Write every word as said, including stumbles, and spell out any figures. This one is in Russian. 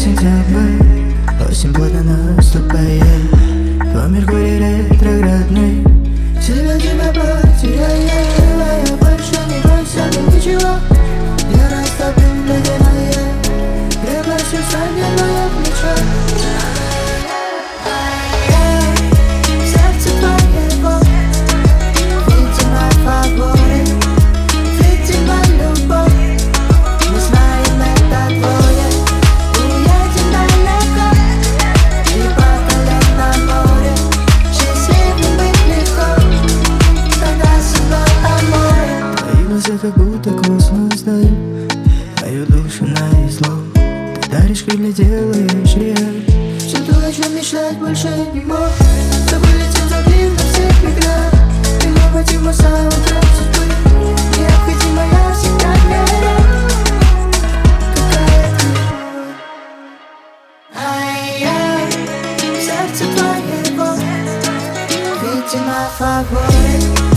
сентябрь, осень плотно наступает. Твой Меркурий ретроградный, себя тебя потеряю. Я больше не бойся ничего, я растопил ледяное, крепостью станет мое плечо. Сердце твоего, видимо, фаворит, видимо, любовь. Мы знаем это двое, уедем далеко и по колено море. Счастливым быть легко, когда с тобой аморе. Твои глаза как будто космос дают мою душу на излом. Ты даришь крылья, делаешь реаль. Все то, о чем мечтать больше не мог. С тобой летим, забив на всех преград. Ты необходима саундтрек судьбы, необходимая всегда для рядом. Какая ты любовь. Ай-яй, сердце твоего, видимо, фаворит.